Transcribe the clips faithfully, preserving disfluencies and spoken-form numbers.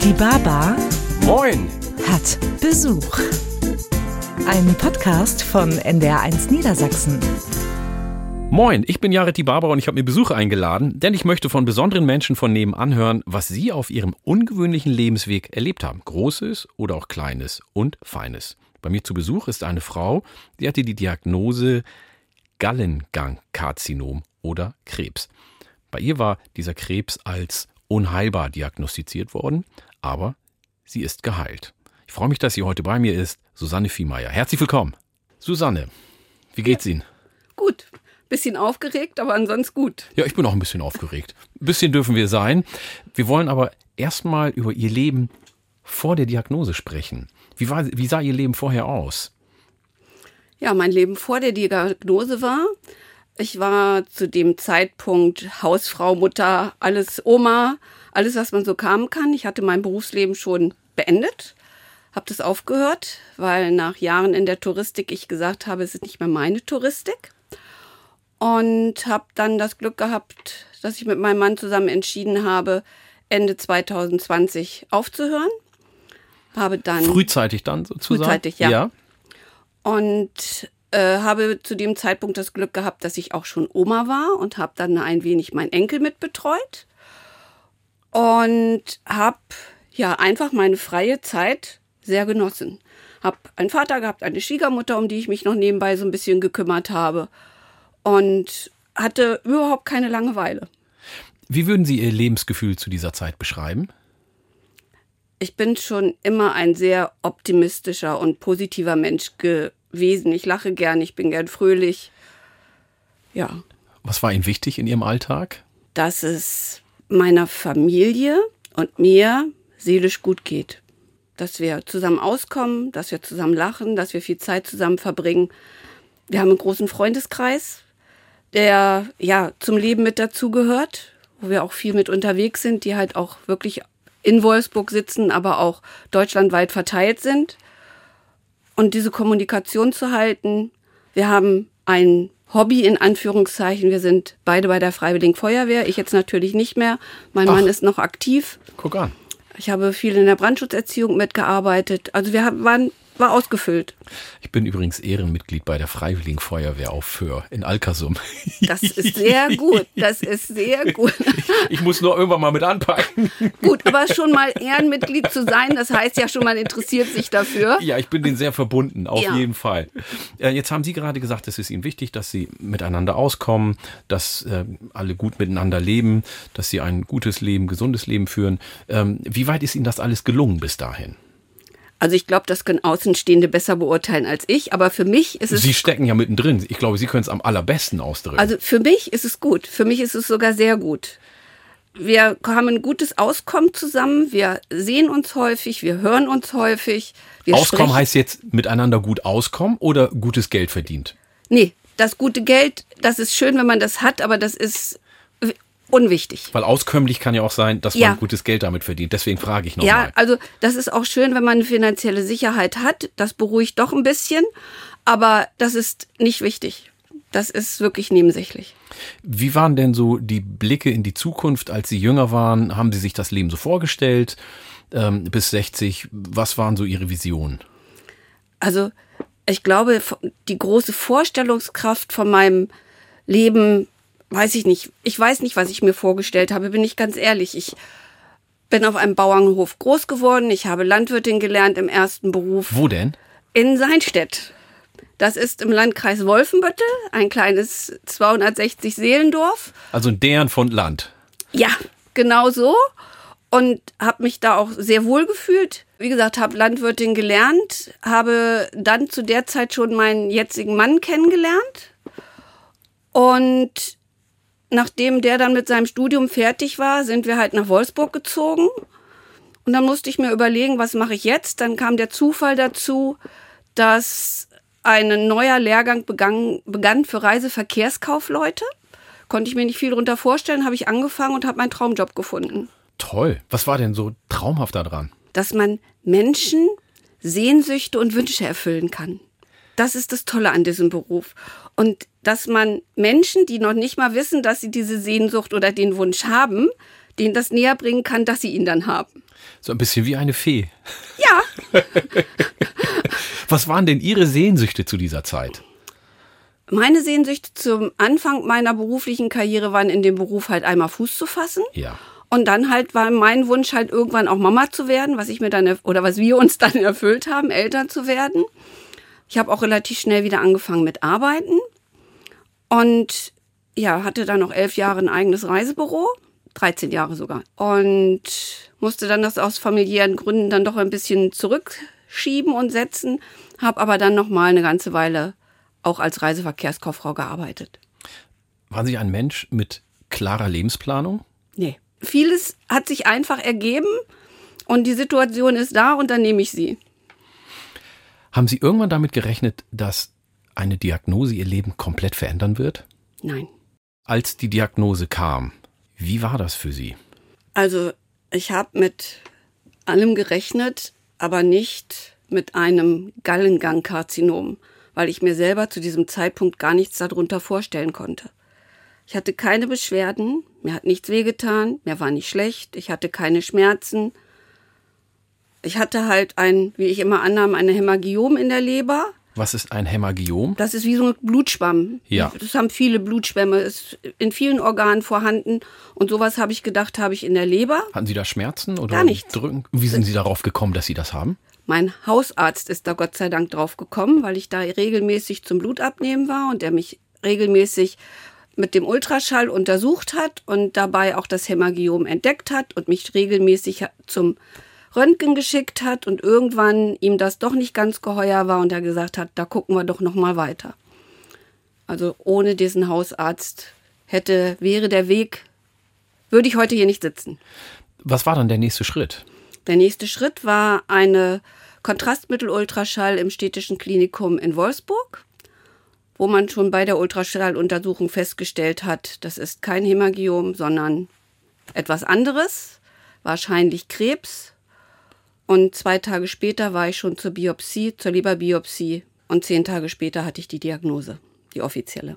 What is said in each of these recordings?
Die Baba Moin hat Besuch. Ein Podcast von N D R eins Niedersachsen. Moin, ich bin Jared die Baba und ich habe mir Besuch eingeladen, denn ich möchte von besonderen Menschen von nebenan hören, was sie auf ihrem ungewöhnlichen Lebensweg erlebt haben. Großes oder auch Kleines und Feines. Bei mir zu Besuch ist eine Frau, die hatte die Diagnose Gallengangkarzinom oder Krebs. Bei ihr war dieser Krebs als unheilbar diagnostiziert worden, aber sie ist geheilt. Ich freue mich, dass sie heute bei mir ist, Susanne Viehmeier. Herzlich willkommen. Susanne, wie geht's Ihnen? Gut. Bisschen aufgeregt, aber ansonsten gut. Ja, ich bin auch ein bisschen aufgeregt. Ein bisschen dürfen wir sein. Wir wollen aber erstmal über Ihr Leben vor der Diagnose sprechen. Wie war, wie sah Ihr Leben vorher aus? Ja, mein Leben vor der Diagnose war, ich war zu dem Zeitpunkt Hausfrau, Mutter, alles Oma, alles, was man so kamen kann. Ich hatte mein Berufsleben schon beendet, habe das aufgehört, weil nach Jahren in der Touristik ich gesagt habe, es ist nicht mehr meine Touristik. Und habe dann das Glück gehabt, dass ich mit meinem Mann zusammen entschieden habe, Ende zwanzig zwanzig aufzuhören. Habe dann Frühzeitig dann sozusagen? Frühzeitig, ja. ja. Und äh, habe zu dem Zeitpunkt das Glück gehabt, dass ich auch schon Oma war und habe dann ein wenig meinen Enkel mitbetreut. Und habe ja einfach meine freie Zeit sehr genossen. Habe einen Vater gehabt, eine Schwiegermutter, um die ich mich noch nebenbei so ein bisschen gekümmert habe. Und hatte überhaupt keine Langeweile. Wie würden Sie Ihr Lebensgefühl zu dieser Zeit beschreiben? Ich bin schon immer ein sehr optimistischer und positiver Mensch gewesen. Ich lache gern, ich bin gern fröhlich. Ja. Was war Ihnen wichtig in Ihrem Alltag? Dass es meiner Familie und mir seelisch gut geht. Dass wir zusammen auskommen, dass wir zusammen lachen, dass wir viel Zeit zusammen verbringen. Wir haben einen großen Freundeskreis, der ja zum Leben mit dazugehört, wo wir auch viel mit unterwegs sind, die halt auch wirklich in Wolfsburg sitzen, aber auch deutschlandweit verteilt sind. Und diese Kommunikation zu halten, wir haben ein Hobby in Anführungszeichen, wir sind beide bei der Freiwilligen Feuerwehr, ich jetzt natürlich nicht mehr, mein Ach, Mann ist noch aktiv. Guck an. Ich habe viel in der Brandschutzerziehung mitgearbeitet, also wir haben, waren war ausgefüllt. Ich bin übrigens Ehrenmitglied bei der Freiwilligen Feuerwehr auf Föhr in Alkersum. Das ist sehr gut, das ist sehr gut. Ich, ich muss nur irgendwann mal mit anpacken. Gut, aber schon mal Ehrenmitglied zu sein, das heißt ja schon, man interessiert sich dafür. Ja, ich bin denen sehr verbunden, auf ja. jeden Fall. Äh, jetzt haben Sie gerade gesagt, es ist Ihnen wichtig, dass Sie miteinander auskommen, dass äh, alle gut miteinander leben, dass Sie ein gutes Leben, gesundes Leben führen. Ähm, wie weit ist Ihnen das alles gelungen bis dahin? Also ich glaube, das können Außenstehende besser beurteilen als ich, aber für mich ist es... Sie stecken ja mittendrin. Ich glaube, Sie können es am allerbesten ausdrücken. Also für mich ist es gut. Für mich ist es sogar sehr gut. Wir haben ein gutes Auskommen zusammen. Wir sehen uns häufig, wir hören uns häufig. Wir Auskommen sprechen. heißt jetzt miteinander gut auskommen oder gutes Geld verdient? Nee, das gute Geld, das ist schön, wenn man das hat, aber das ist unwichtig. Weil auskömmlich kann ja auch sein, dass man ja. gutes Geld damit verdient. Deswegen frage ich nochmal. Ja, also das ist auch schön, wenn man eine finanzielle Sicherheit hat. Das beruhigt doch ein bisschen. Aber das ist nicht wichtig. Das ist wirklich nebensächlich. Wie waren denn so die Blicke in die Zukunft, als Sie jünger waren? Haben Sie sich das Leben so vorgestellt? Ähm, bis sechzig, was waren so Ihre Visionen? Also ich glaube, die große Vorstellungskraft von meinem Leben, weiß ich nicht. Ich weiß nicht, was ich mir vorgestellt habe, bin ich ganz ehrlich. Ich bin auf einem Bauernhof groß geworden. Ich habe Landwirtin gelernt im ersten Beruf. Wo denn? In Seinstedt. Das ist im Landkreis Wolfenbüttel, ein kleines zweihundertsechzig Seelendorf. Also ein Dern von Land. Ja, genau so. Und habe mich da auch sehr wohl gefühlt. Wie gesagt, habe Landwirtin gelernt, habe dann zu der Zeit schon meinen jetzigen Mann kennengelernt. Und nachdem der dann mit seinem Studium fertig war, sind wir halt nach Wolfsburg gezogen. Und dann musste ich mir überlegen, was mache ich jetzt? Dann kam der Zufall dazu, dass ein neuer Lehrgang begann, begann für Reiseverkehrskaufleute. Konnte ich mir nicht viel darunter vorstellen, habe ich angefangen und habe meinen Traumjob gefunden. Toll. Was war denn so traumhaft daran? Dass man Menschen Sehnsüchte und Wünsche erfüllen kann. Das ist das Tolle an diesem Beruf. Und dass man Menschen, die noch nicht mal wissen, dass sie diese Sehnsucht oder den Wunsch haben, denen das näher bringen kann, dass sie ihn dann haben. So ein bisschen wie eine Fee. Ja. Was waren denn Ihre Sehnsüchte zu dieser Zeit? Meine Sehnsüchte zum Anfang meiner beruflichen Karriere waren, in dem Beruf halt einmal Fuß zu fassen. Ja. Und dann halt war mein Wunsch halt irgendwann auch Mama zu werden, was ich mir dann oder was wir uns dann erfüllt haben, Eltern zu werden. Ich habe auch relativ schnell wieder angefangen mit Arbeiten und ja, hatte dann noch elf Jahre ein eigenes Reisebüro, dreizehn Jahre sogar, und musste dann das aus familiären Gründen dann doch ein bisschen zurückschieben und setzen, habe aber dann noch mal eine ganze Weile auch als Reiseverkehrskauffrau gearbeitet. Waren Sie ein Mensch mit klarer Lebensplanung? Nee. Vieles hat sich einfach ergeben und die Situation ist da und dann nehme ich sie. Haben Sie irgendwann damit gerechnet, dass eine Diagnose Ihr Leben komplett verändern wird? Nein. Als die Diagnose kam, wie war das für Sie? Also ich habe mit allem gerechnet, aber nicht mit einem Gallengangkarzinom, weil ich mir selber zu diesem Zeitpunkt gar nichts darunter vorstellen konnte. Ich hatte keine Beschwerden, mir hat nichts wehgetan, mir war nicht schlecht, ich hatte keine Schmerzen. Ich hatte halt ein, wie ich immer annahm, ein Hämagiom in der Leber. Was ist ein Hämagiom? Das ist wie so ein Blutschwamm. Ja. Das haben viele Blutschwämme, ist in vielen Organen vorhanden. Und sowas habe ich gedacht, habe ich in der Leber. Hatten Sie da Schmerzen oder Gar nichts. Drücken? Wie sind Sie darauf gekommen, dass Sie das haben? Mein Hausarzt ist da Gott sei Dank drauf gekommen, weil ich da regelmäßig zum Blutabnehmen war und der mich regelmäßig mit dem Ultraschall untersucht hat und dabei auch das Hämagiom entdeckt hat und mich regelmäßig zum Röntgen geschickt hat und irgendwann ihm das doch nicht ganz geheuer war und er gesagt hat, da gucken wir doch noch mal weiter. Also ohne diesen Hausarzt hätte, wäre der Weg, würde ich heute hier nicht sitzen. Was war dann der nächste Schritt? Der nächste Schritt war eine Kontrastmittel-Ultraschall im Städtischen Klinikum in Wolfsburg, wo man schon bei der Ultraschalluntersuchung festgestellt hat, das ist kein Hämagiom, sondern etwas anderes, wahrscheinlich Krebs. Und zwei Tage später war ich schon zur Biopsie, zur Leberbiopsie. Und zehn Tage später hatte ich die Diagnose, die offizielle.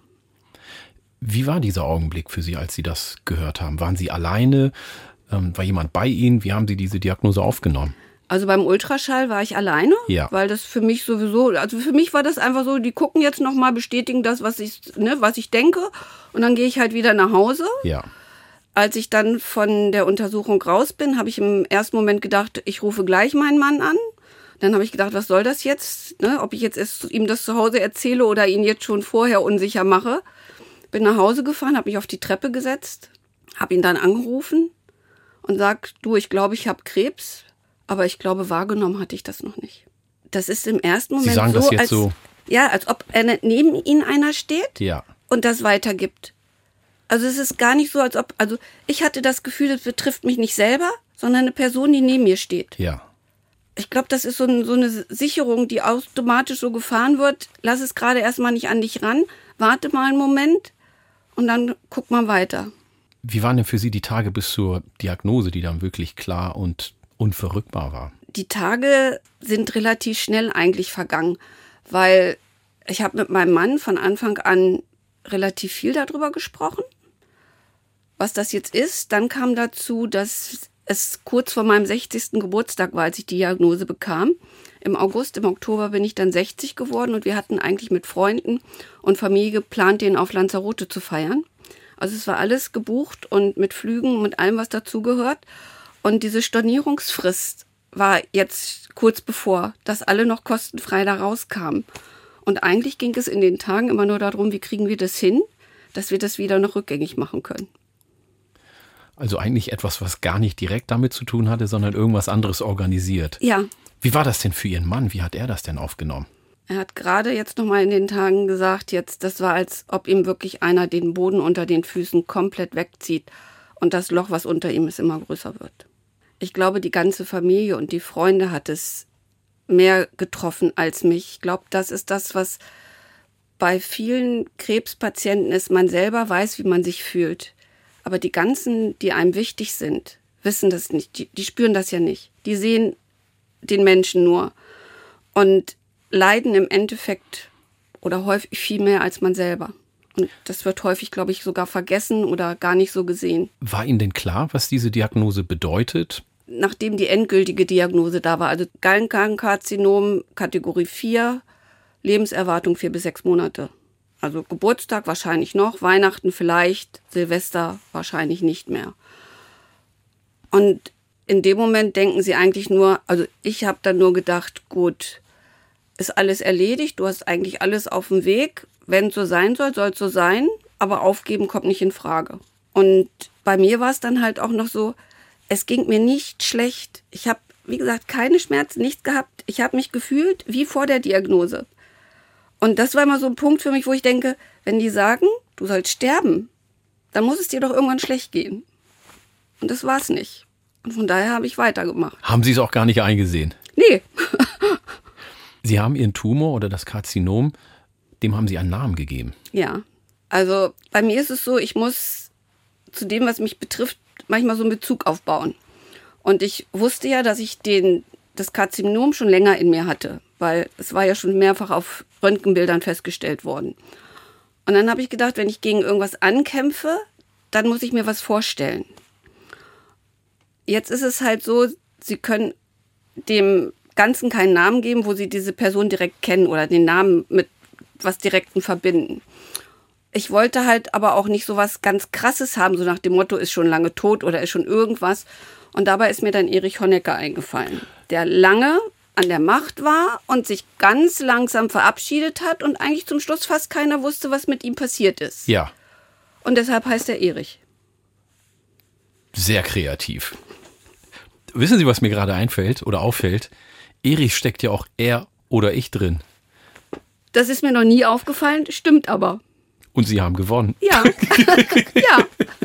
Wie war dieser Augenblick für Sie, als Sie das gehört haben? Waren Sie alleine? Ähm, war jemand bei Ihnen? Wie haben Sie diese Diagnose aufgenommen? Also beim Ultraschall war ich alleine, ja. weil das für mich sowieso, also für mich war das einfach so, die gucken jetzt nochmal, bestätigen das, was ich, ne, was ich denke. Und dann gehe ich halt wieder nach Hause. Ja. Als ich dann von der Untersuchung raus bin, habe ich im ersten Moment gedacht, ich rufe gleich meinen Mann an. Dann habe ich gedacht, was soll das jetzt? Ne? Ob ich jetzt erst ihm das zu Hause erzähle oder ihn jetzt schon vorher unsicher mache. Bin nach Hause gefahren, habe mich auf die Treppe gesetzt, habe ihn dann angerufen und sag, du, ich glaube, ich habe Krebs, aber ich glaube, wahrgenommen hatte ich das noch nicht. Das ist im ersten Moment Sie sagen so, das jetzt als, so. Ja, als ob neben Ihnen einer steht ja. und das weitergibt. Also es ist gar nicht so, als ob, also ich hatte das Gefühl, das betrifft mich nicht selber, sondern eine Person, die neben mir steht. Ja. Ich glaube, das ist so, ein, so eine Sicherung, die automatisch so gefahren wird. Lass es gerade erstmal nicht an dich ran, warte mal einen Moment und dann guck mal weiter. Wie waren denn für Sie die Tage bis zur Diagnose, die dann wirklich klar und unverrückbar war? Die Tage sind relativ schnell eigentlich vergangen, weil ich habe mit meinem Mann von Anfang an relativ viel darüber gesprochen, was das jetzt ist. Dann kam dazu, dass es kurz vor meinem sechzigsten Geburtstag war, als ich die Diagnose bekam. Im August, im Oktober bin ich dann sechzig geworden und wir hatten eigentlich mit Freunden und Familie geplant, den auf Lanzarote zu feiern. Also es war alles gebucht und mit Flügen, mit allem, was dazugehört. Und diese Stornierungsfrist war jetzt kurz bevor, dass alle noch kostenfrei da rauskamen. Und eigentlich ging es in den Tagen immer nur darum, wie kriegen wir das hin, dass wir das wieder noch rückgängig machen können. Also eigentlich etwas, was gar nicht direkt damit zu tun hatte, sondern irgendwas anderes organisiert. Ja. Wie war das denn für Ihren Mann? Wie hat er das denn aufgenommen? Er hat gerade jetzt noch mal in den Tagen gesagt, jetzt, das war, als ob ihm wirklich einer den Boden unter den Füßen komplett wegzieht und das Loch, was unter ihm ist, immer größer wird. Ich glaube, die ganze Familie und die Freunde hat es mehr getroffen als mich. Ich glaube, das ist das, was bei vielen Krebspatienten ist. Man selber weiß, wie man sich fühlt. Aber die ganzen, die einem wichtig sind, wissen das nicht. Die, die spüren das ja nicht. Die sehen den Menschen nur und leiden im Endeffekt oder häufig viel mehr als man selber. Und das wird häufig, glaube ich, sogar vergessen oder gar nicht so gesehen. War Ihnen denn klar, was diese Diagnose bedeutet? Nachdem die endgültige Diagnose da war, also Gallenkarzinom Kategorie vier, Lebenserwartung vier bis sechs Monate. Also Geburtstag wahrscheinlich noch, Weihnachten vielleicht, Silvester wahrscheinlich nicht mehr. Und in dem Moment denken sie eigentlich nur, also ich habe dann nur gedacht, gut, ist alles erledigt, du hast eigentlich alles auf dem Weg. Wenn es so sein soll, soll es so sein, aber aufgeben kommt nicht in Frage. Und bei mir war es dann halt auch noch so, es ging mir nicht schlecht. Ich habe, wie gesagt, keine Schmerzen, nichts gehabt. Ich habe mich gefühlt wie vor der Diagnose. Und das war immer so ein Punkt für mich, wo ich denke, wenn die sagen, du sollst sterben, dann muss es dir doch irgendwann schlecht gehen. Und das war es nicht. Und von daher habe ich weitergemacht. Haben Sie es auch gar nicht eingesehen? Nee. Sie haben Ihren Tumor oder das Karzinom, dem haben Sie einen Namen gegeben. Ja, also bei mir ist es so, ich muss zu dem, was mich betrifft, manchmal so einen Bezug aufbauen. Und ich wusste ja, dass ich den, das Karzinom schon länger in mir hatte, weil es war ja schon mehrfach auf Röntgenbildern festgestellt worden. Und dann habe ich gedacht, wenn ich gegen irgendwas ankämpfe, dann muss ich mir was vorstellen. Jetzt ist es halt so, Sie können dem Ganzen keinen Namen geben, wo Sie diese Person direkt kennen oder den Namen mit was Direkten verbinden. Ich wollte halt aber auch nicht so was ganz Krasses haben, so nach dem Motto, ist schon lange tot oder ist schon irgendwas. Und dabei ist mir dann Erich Honecker eingefallen, der lange an der Macht war und sich ganz langsam verabschiedet hat und eigentlich zum Schluss fast keiner wusste, was mit ihm passiert ist. Ja. Und deshalb heißt er Erich. Sehr kreativ. Wissen Sie, was mir gerade einfällt oder auffällt? Erich steckt ja auch er oder ich drin. Das ist mir noch nie aufgefallen, stimmt aber. Und Sie haben gewonnen. Ja. Ja.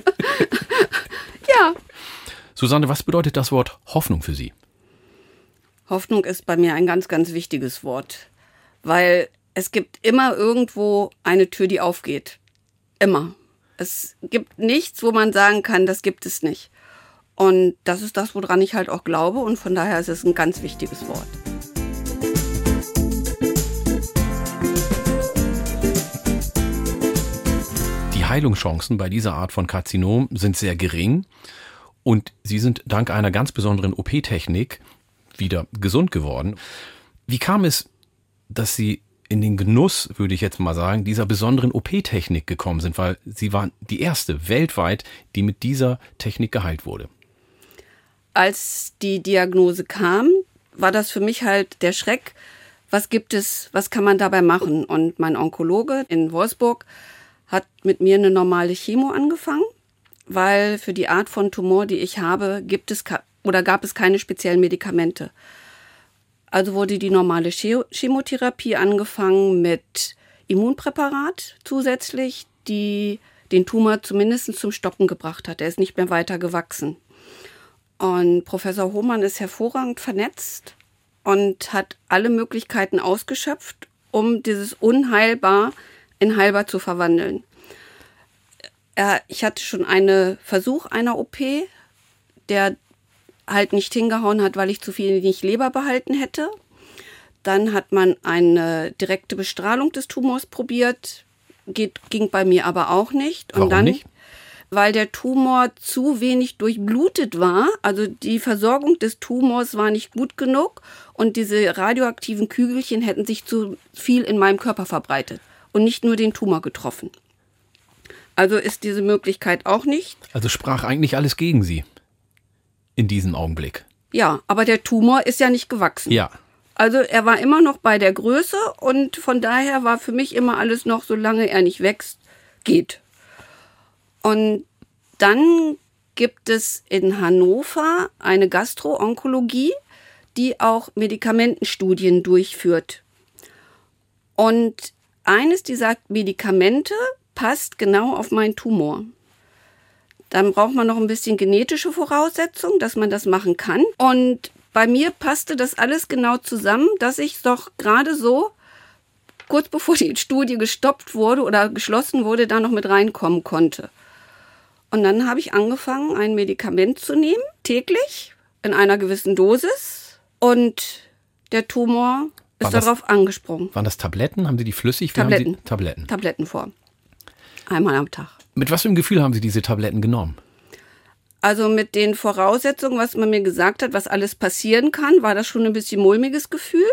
Ja. Susanne, was bedeutet das Wort Hoffnung für Sie? Hoffnung ist bei mir ein ganz, ganz wichtiges Wort. Weil es gibt immer irgendwo eine Tür, die aufgeht. Immer. Es gibt nichts, wo man sagen kann, das gibt es nicht. Und das ist das, woran ich halt auch glaube. Und von daher ist es ein ganz wichtiges Wort. Die Heilungschancen bei dieser Art von Karzinom sind sehr gering. Und Sie sind dank einer ganz besonderen O P-Technik wieder gesund geworden. Wie kam es, dass Sie in den Genuss, würde ich jetzt mal sagen, dieser besonderen O P-Technik gekommen sind? Weil Sie waren die erste weltweit, die mit dieser Technik geheilt wurde. Als die Diagnose kam, war das für mich halt der Schreck, was gibt es, was kann man dabei machen? Und mein Onkologe in Wolfsburg hat mit mir eine normale Chemo angefangen, weil für die Art von Tumor, die ich habe, gibt es oder gab es keine speziellen Medikamente. Also wurde die normale Chemotherapie angefangen mit Immunpräparat zusätzlich, die den Tumor zumindest zum Stoppen gebracht hat. Er ist nicht mehr weiter gewachsen. Und Professor Hohmann ist hervorragend vernetzt und hat alle Möglichkeiten ausgeschöpft, um dieses Unheilbar in heilbar zu verwandeln. Ich hatte schon einen Versuch einer O P, der halt nicht hingehauen hat, weil ich zu viel nicht Leber behalten hätte. Dann hat man eine direkte Bestrahlung des Tumors probiert, geht, ging bei mir aber auch nicht. Und Warum dann, nicht? Weil der Tumor zu wenig durchblutet war, also die Versorgung des Tumors war nicht gut genug und diese radioaktiven Kügelchen hätten sich zu viel in meinem Körper verbreitet und nicht nur den Tumor getroffen. Also ist diese Möglichkeit auch nicht. Also sprach eigentlich alles gegen Sie in diesem Augenblick. Ja, aber der Tumor ist ja nicht gewachsen. Ja. Also er war immer noch bei der Größe und von daher war für mich immer alles noch, solange er nicht wächst, geht. Und dann gibt es in Hannover eine Gastro-Onkologie, die auch Medikamentenstudien durchführt. Und eines dieser Medikamente passt genau auf meinen Tumor. Dann braucht man noch ein bisschen genetische Voraussetzungen, dass man das machen kann. Und bei mir passte das alles genau zusammen, dass ich doch gerade so, kurz bevor die Studie gestoppt wurde oder geschlossen wurde, da noch mit reinkommen konnte. Und dann habe ich angefangen, ein Medikament zu nehmen, täglich, in einer gewissen Dosis. Und der Tumor ist War das- darauf angesprungen. Waren das Tabletten? Haben Sie die flüssig? Wie Tabletten. Haben Sie Tabletten. Tablettenform. Einmal am Tag. Mit was für einem Gefühl haben Sie diese Tabletten genommen? Also mit den Voraussetzungen, was man mir gesagt hat, was alles passieren kann, war das schon ein bisschen mulmiges Gefühl.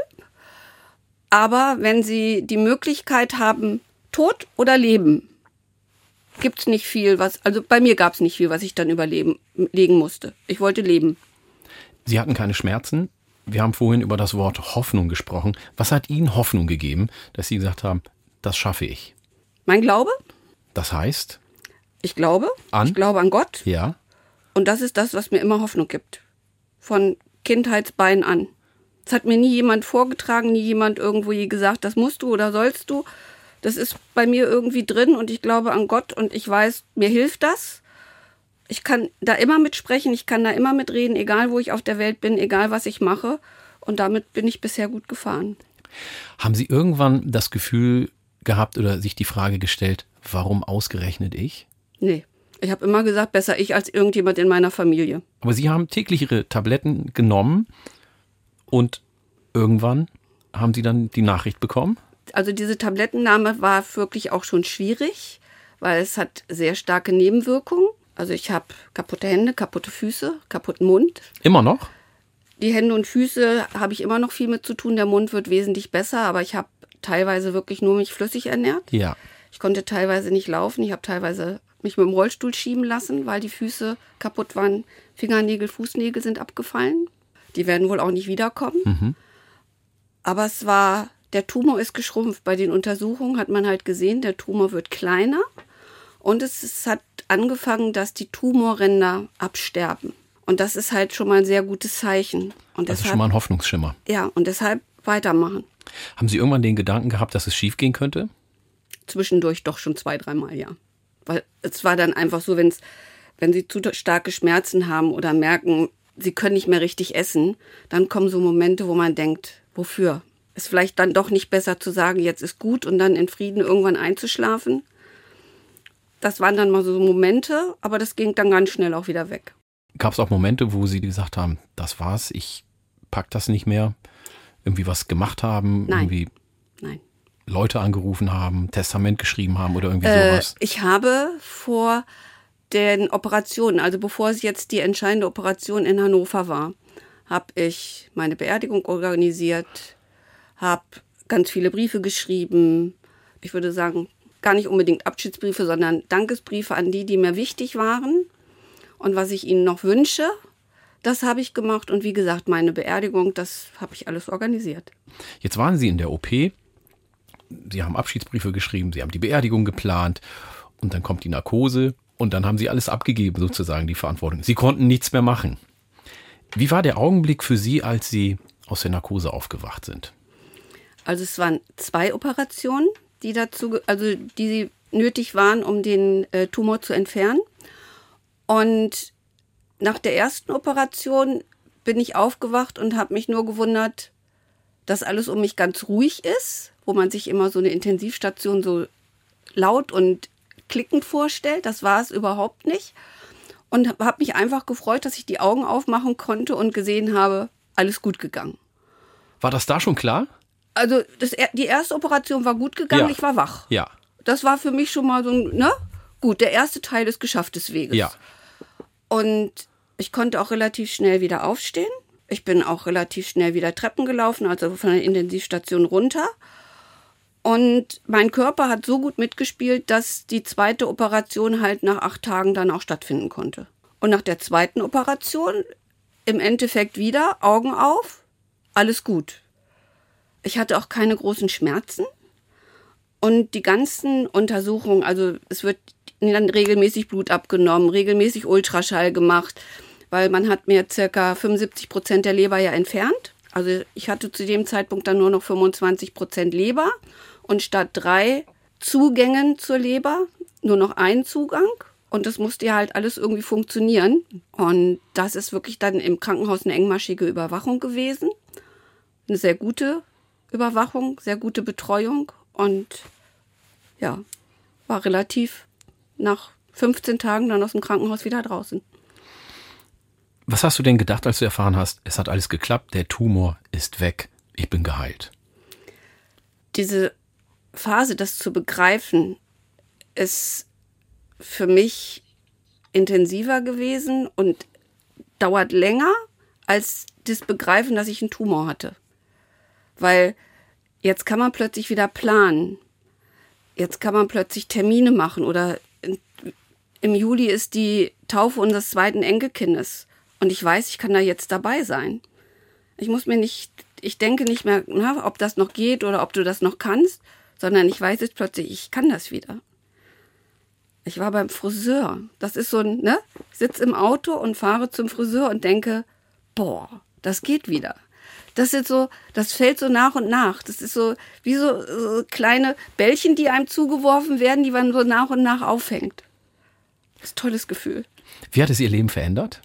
Aber wenn Sie die Möglichkeit haben, Tod oder Leben, gibt es nicht viel, was, also bei mir gab es nicht viel, was ich dann überleben legen musste. Ich wollte leben. Sie hatten keine Schmerzen. Wir haben vorhin über das Wort Hoffnung gesprochen. Was hat Ihnen Hoffnung gegeben, dass Sie gesagt haben, das schaffe ich? Mein Glaube? Das heißt? Ich glaube. An? Ich glaube an Gott. Ja. Und das ist das, was mir immer Hoffnung gibt. Von Kindheitsbeinen an. Es hat mir nie jemand vorgetragen, nie jemand irgendwo je gesagt, das musst du oder sollst du. Das ist bei mir irgendwie drin und ich glaube an Gott und ich weiß, mir hilft das. Ich kann da immer mitsprechen, ich kann da immer mitreden, egal wo ich auf der Welt bin, egal was ich mache. Und damit bin ich bisher gut gefahren. Haben Sie irgendwann das Gefühl gehabt oder sich die Frage gestellt, warum ausgerechnet ich? Nee. Ich habe immer gesagt, besser ich als irgendjemand in meiner Familie. Aber Sie haben täglich Ihre Tabletten genommen und irgendwann haben Sie dann die Nachricht bekommen? Also diese Tablettennahme war wirklich auch schon schwierig, weil es hat sehr starke Nebenwirkungen. Also ich habe kaputte Hände, kaputte Füße, kaputten Mund. Immer noch? Die Hände und Füße habe ich immer noch viel mit zu tun. Der Mund wird wesentlich besser, aber ich habe teilweise wirklich nur mich flüssig ernährt. Ja. Ich konnte teilweise nicht laufen. Ich habe teilweise mich mit dem Rollstuhl schieben lassen, weil die Füße kaputt waren. Fingernägel, Fußnägel sind abgefallen. Die werden wohl auch nicht wiederkommen. Mhm. Aber es war, der Tumor ist geschrumpft. Bei den Untersuchungen hat man halt gesehen, der Tumor wird kleiner. Und es, es hat angefangen, dass die Tumorränder absterben. Und das ist halt schon mal ein sehr gutes Zeichen. Und Das deshalb, ist schon mal ein Hoffnungsschimmer. Ja, und deshalb weitermachen. Haben Sie irgendwann den Gedanken gehabt, dass es schief gehen könnte? Zwischendurch doch schon zwei, dreimal, ja. Weil es war dann einfach so, wenn's, wenn Sie zu starke Schmerzen haben oder merken, Sie können nicht mehr richtig essen, dann kommen so Momente, wo man denkt, wofür? Ist vielleicht dann doch nicht besser zu sagen, jetzt ist gut und dann in Frieden irgendwann einzuschlafen? Das waren dann mal so Momente, aber das ging dann ganz schnell auch wieder weg. Gab es auch Momente, wo Sie gesagt haben, das war's, ich pack das nicht mehr, irgendwie was gemacht haben, Nein. irgendwie Nein. Leute angerufen haben, Testament geschrieben haben oder irgendwie Äh, sowas? ich habe vor den Operationen, also bevor es jetzt die entscheidende Operation in Hannover war, habe ich meine Beerdigung organisiert, habe ganz viele Briefe geschrieben. Ich würde sagen, gar nicht unbedingt Abschiedsbriefe, sondern Dankesbriefe an die, die mir wichtig waren. Und was ich ihnen noch wünsche, das habe ich gemacht. Und wie gesagt, meine Beerdigung, das habe ich alles organisiert. Jetzt waren Sie in der O P, Sie haben Abschiedsbriefe geschrieben, Sie haben die Beerdigung geplant und dann kommt die Narkose und dann haben Sie alles abgegeben, sozusagen die Verantwortung. Sie konnten nichts mehr machen. Wie war der Augenblick für Sie, als Sie aus der Narkose aufgewacht sind? Also es waren zwei Operationen, die dazu, also die nötig waren, um den äh, Tumor zu entfernen. Und nach der ersten Operation bin ich aufgewacht und habe mich nur gewundert, dass alles um mich ganz ruhig ist, wo man sich immer so eine Intensivstation so laut und klickend vorstellt. Das war es überhaupt nicht. Und habe mich einfach gefreut, dass ich die Augen aufmachen konnte und gesehen habe, alles gut gegangen. War das da schon klar? Also das, die erste Operation war gut gegangen, Ja. ich war wach. Ja. Das war für mich schon mal so ein, ne? Gut, der erste Teil des geschafft des Weges. Ja. Und ich konnte auch relativ schnell wieder aufstehen. Ich bin auch relativ schnell wieder Treppen gelaufen, also von der Intensivstation runter. Und mein Körper hat so gut mitgespielt, dass die zweite Operation halt nach acht Tagen dann auch stattfinden konnte. Und nach der zweiten Operation im Endeffekt wieder Augen auf, alles gut. Ich hatte auch keine großen Schmerzen. Und die ganzen Untersuchungen, also es wird dann regelmäßig Blut abgenommen, regelmäßig Ultraschall gemacht, weil man hat mir circa fünfundsiebzig Prozent der Leber ja entfernt. Also ich hatte zu dem Zeitpunkt dann nur noch fünfundzwanzig Prozent Leber und statt drei Zugängen zur Leber nur noch einen Zugang. Und das musste ja halt alles irgendwie funktionieren. Und das ist wirklich dann im Krankenhaus eine engmaschige Überwachung gewesen. Eine sehr gute Überwachung, sehr gute Betreuung und ja, war relativ nach fünfzehn Tagen dann aus dem Krankenhaus wieder draußen. Was hast du denn gedacht, als du erfahren hast, es hat alles geklappt, der Tumor ist weg, ich bin geheilt? Diese Phase, das zu begreifen, ist für mich intensiver gewesen und dauert länger als das Begreifen, dass ich einen Tumor hatte. Weil jetzt kann man plötzlich wieder planen. Jetzt kann man plötzlich Termine machen oder im Juli ist die Taufe unseres zweiten Enkelkindes und ich weiß, ich kann da jetzt dabei sein. Ich muss mir nicht, ich denke nicht mehr, na, ob das noch geht oder ob du das noch kannst, sondern ich weiß jetzt plötzlich, ich kann das wieder. Ich war beim Friseur. Das ist so ein, ne? Ich sitze im Auto und fahre zum Friseur und denke, boah, das geht wieder. Das ist so, das fällt so nach und nach. Das ist so wie so, so kleine Bällchen, die einem zugeworfen werden, die man so nach und nach auffängt. Das ist ein tolles Gefühl. Wie hat es Ihr Leben verändert?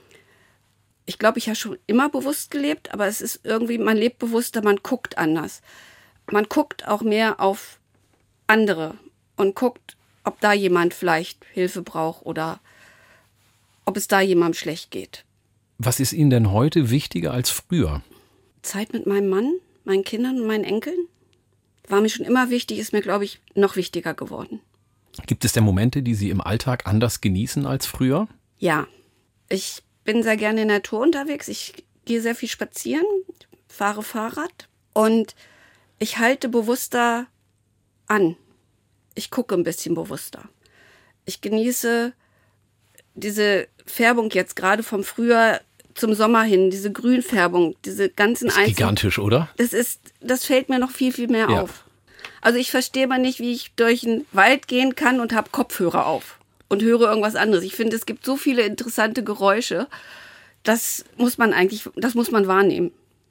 Ich glaube, ich habe schon immer bewusst gelebt, aber es ist irgendwie, man lebt bewusster, man guckt anders. Man guckt auch mehr auf andere und guckt, ob da jemand vielleicht Hilfe braucht oder ob es da jemandem schlecht geht. Was ist Ihnen denn heute wichtiger als früher? Zeit mit meinem Mann, meinen Kindern und meinen Enkeln. War mir schon immer wichtig, ist mir, glaube ich, noch wichtiger geworden. Gibt es denn Momente, die Sie im Alltag anders genießen als früher? Ja, ich bin sehr gerne in der Natur unterwegs. Ich gehe sehr viel spazieren, fahre Fahrrad und ich halte bewusster an. Ich gucke ein bisschen bewusster. Ich genieße diese Färbung jetzt gerade vom Frühjahr zum Sommer hin, diese Grünfärbung, diese ganzen das ist einzelnen. Gigantisch, oder? Das ist, das fällt mir noch viel, viel mehr ja. auf. Also ich verstehe mal nicht, wie ich durch den Wald gehen kann und habe Kopfhörer auf und höre irgendwas anderes. Ich finde, es gibt so viele interessante Geräusche. Das muss man eigentlich, das muss man wahrnehmen.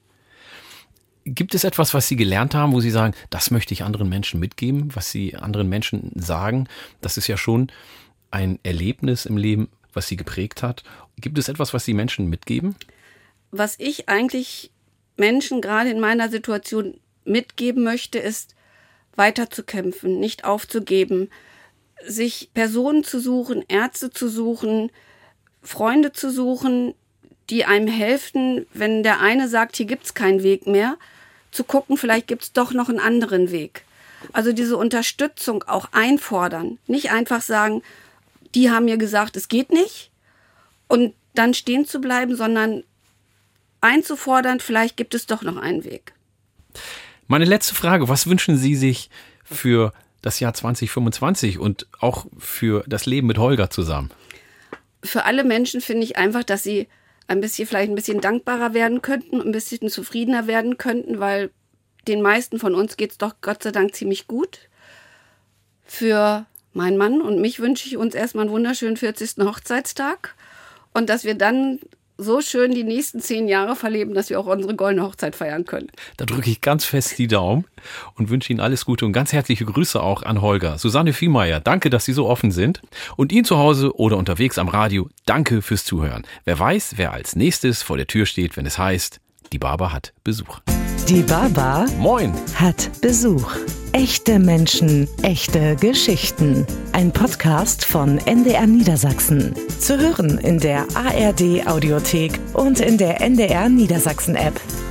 Gibt es etwas, was Sie gelernt haben, wo Sie sagen, das möchte ich anderen Menschen mitgeben, was Sie anderen Menschen sagen? Das ist ja schon ein Erlebnis im Leben, was Sie geprägt hat. Gibt es etwas, was Sie Menschen mitgeben? Was ich eigentlich Menschen gerade in meiner Situation mitgeben möchte, ist, weiterzukämpfen, nicht aufzugeben, sich Personen zu suchen, Ärzte zu suchen, Freunde zu suchen, die einem helfen, wenn der eine sagt, hier gibt's keinen Weg mehr, zu gucken, vielleicht gibt's doch noch einen anderen Weg. Also diese Unterstützung auch einfordern, nicht einfach sagen, die haben mir gesagt, es geht nicht und dann stehen zu bleiben, sondern einzufordern, vielleicht gibt es doch noch einen Weg. Meine letzte Frage, was wünschen Sie sich für das Jahr zwanzig fünfundzwanzig und auch für das Leben mit Holger zusammen? Für alle Menschen finde ich einfach, dass sie ein bisschen, vielleicht ein bisschen dankbarer werden könnten, ein bisschen zufriedener werden könnten, weil den meisten von uns geht es doch Gott sei Dank ziemlich gut. Für meinen Mann und mich wünsche ich uns erstmal einen wunderschönen vierzigsten Hochzeitstag und dass wir dann so schön die nächsten zehn Jahre verleben, dass wir auch unsere goldene Hochzeit feiern können. Da drücke ich ganz fest die Daumen und wünsche Ihnen alles Gute und ganz herzliche Grüße auch an Holger. Susanne Viehmeier, danke, dass Sie so offen sind. Und Ihnen zu Hause oder unterwegs am Radio, danke fürs Zuhören. Wer weiß, wer als nächstes vor der Tür steht, wenn es heißt, die Baba hat Besuch. Die Baba Moin. hat Besuch. Echte Menschen, echte Geschichten. Ein Podcast von N D R Niedersachsen. Zu hören in der A R D Audiothek und in der N D R Niedersachsen App.